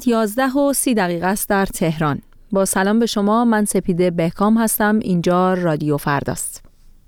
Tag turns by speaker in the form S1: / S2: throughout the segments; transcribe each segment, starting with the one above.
S1: 11:30 است در تهران. با سلام به شما، من سپیده بهکام هستم. اینجا رادیو فرداست.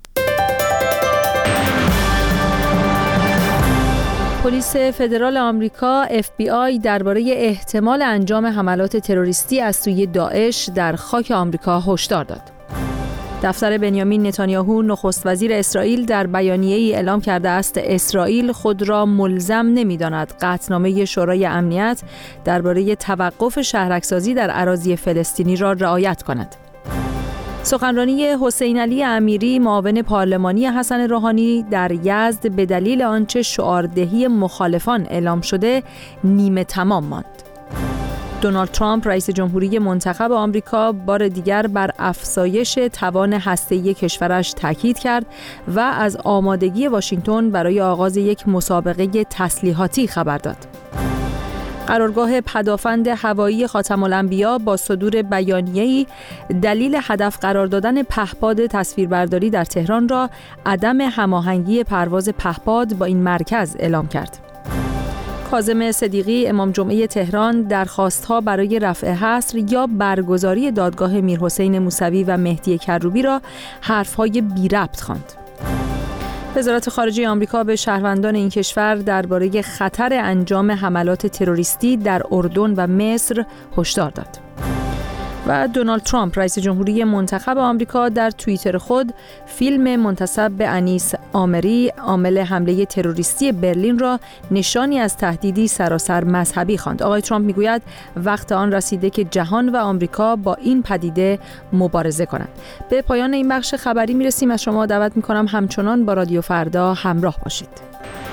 S1: پلیس فدرال آمریکا FBI درباره احتمال انجام حملات تروریستی از سوی داعش در خاک آمریکا هشدار داد. دفتر بنیامین نتانیاهو نخست وزیر اسرائیل در بیانیه‌ای اعلام کرده است اسرائیل خود را ملزم نمی‌داند قطعنامه شورای امنیت درباره توقف شهرک‌سازی در اراضی فلسطینی را رعایت کند. سخنرانی حسین علی امیری معاون پارلمانی حسن روحانی در یزد به دلیل آنچه شعاردهی مخالفان اعلام شده نیمه تمام ماند. دونالد ترامپ رئیس جمهوری منتخب آمریکا بار دیگر بر افزایش توان هسته‌ای کشورش تاکید کرد و از آمادگی واشنگتن برای آغاز یک مسابقه تسلیحاتی خبر داد. قرارگاه پدافند هوایی خاتم الانبیا با صدور بیانیه‌ای دلیل هدف قرار دادن پهپاد تصویربرداری در تهران را عدم هماهنگی پرواز پهپاد با این مرکز اعلام کرد. کاظم صدیقی امام جمعه تهران درخواست‌ها برای رفع حصر یا برگزاری دادگاه میرحسین موسوی و مهدی کروبی را حرف‌های بی ربط خواند. وزارت خارجه آمریکا به شهروندان این کشور درباره خطر انجام حملات تروریستی در اردن و مصر هشدار داد. و دونالد ترامپ رئیس جمهوری منتخب آمریکا در توییتر خود فیلم منتسب به انیس آمری عامل حمله تروریستی برلین را نشانی از تهدیدی سراسر مذهبی خواند. آقای ترامپ میگوید وقت آن رسیده که جهان و آمریکا با این پدیده مبارزه کنند. به پایان این بخش خبری میرسیم. از شما دعوت میکنم همچنان با رادیو فردا همراه باشید.